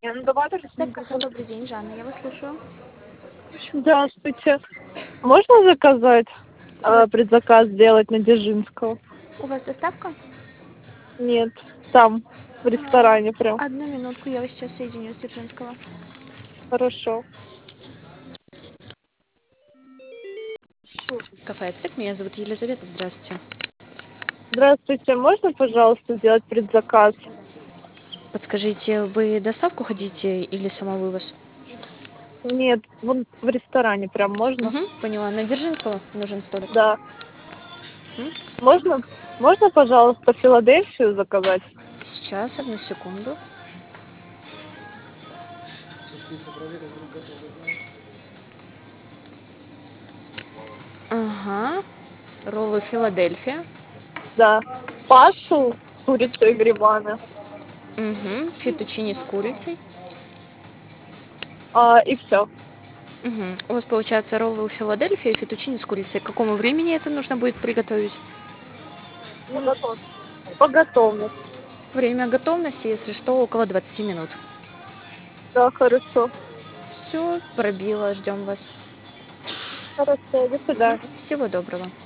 Я, ну давай даже Степ кафе, добрый день, Жанна, я вас слушаю. Здравствуйте. Можно заказать, У вас, предзаказ сделать на Дзержинского? у вас доставка? Нет, там, в ресторане прям. Одну минутку, я вас сейчас соединю с Дзержинского. Хорошо. Кафе «Ацтек», меня зовут Елизавета, здравствуйте. Здравствуйте, можно, пожалуйста, сделать предзаказ? Подскажите, вы доставку хотите или самовывоз? Нет, вон в ресторане прям можно? Угу, поняла. На Дзержинского нужен столик. Да. М? Можно, пожалуйста, Филадельфию заказать? Сейчас, одну секунду. Ага, роллы Филадельфия. Да. Пасту с курицей и грибами. Угу, фетучини с курицей. И все. Угу. У вас получается роллы Филадельфия и фетучини с курицей. К какому времени это нужно будет приготовить? По готовности. Время готовности, если что, около 20 минут. Да, хорошо. Все, пробила, ждем вас. Хорошо, до свидания. Всего доброго.